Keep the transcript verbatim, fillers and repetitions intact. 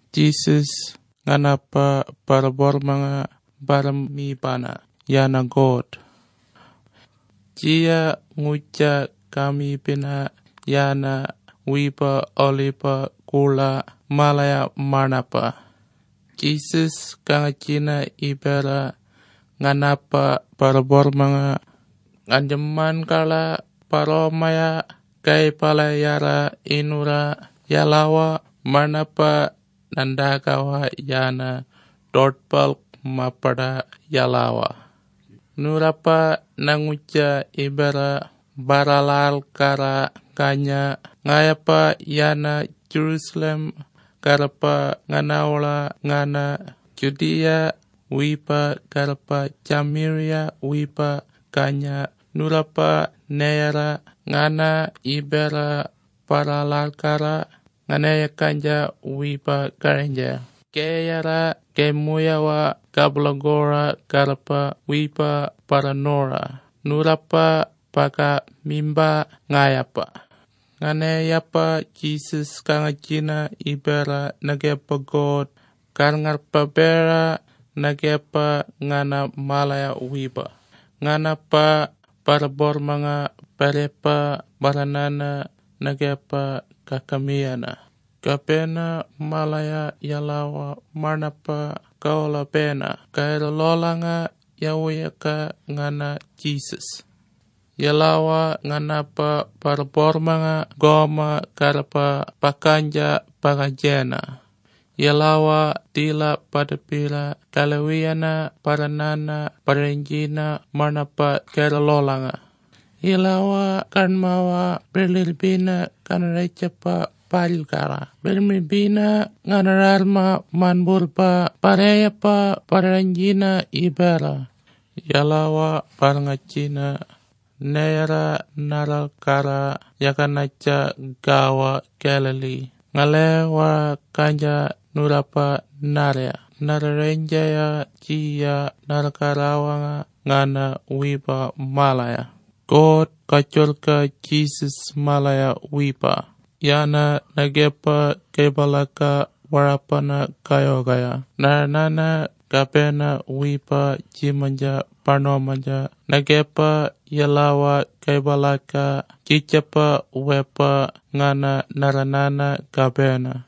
Jesus nganapa parabor mga barami pana yana God. Jia nguca kami pina yana wipa olipa kula malaya manapa. Jesus kangacina ibera nganapa parabor mga anjaman kala paromaya kay palayara inura yalawa manapa nandakawa yana dotpal mapada yalawa. Nurapa nanguca ibera baralal kara kanya ngayapa yana Jerusalem karapa nganawla ngana Judea wipa karapa Samaria wipa kanya nurapa neyara ngana ibera paralal kara nganaya kanja wipa karanja keyara kemuyawa kablagora karapa wipa paranora nurapa paka mimba ngayapa nganayapa Jesus kangacina ibera nagepa God karngar pabera nagepa ngana malaya wipa ngana pa parabor mga parepa baranana nagepa kakamiana kapena malaya yalawa manapa kaula pena kaira lolanga yawiyaka ngana Jesus yalawa nganapa parabor mga goma karapa pakanja pakajena yalawa tila padapila kalawiyana paranana parenjina manapa kaira lolanga yalawa kanmawa berlilbina kanarechapa palkara bermibina nganaralma manburpa pareyapa parenjina ibera yalawa parangacina nera narakara yakanaca gawa kelali ngalewa kanja nurapa narya nararenjaya cia narakarawanga ngana wipa malaya God kaculka Jesus malaya wipa yana nagepa kebalaka warapana kayogaya naranana kapena wipa jimanja panomanja nagepa yalawa kebalaka cicapa wepa ngana naranana kapena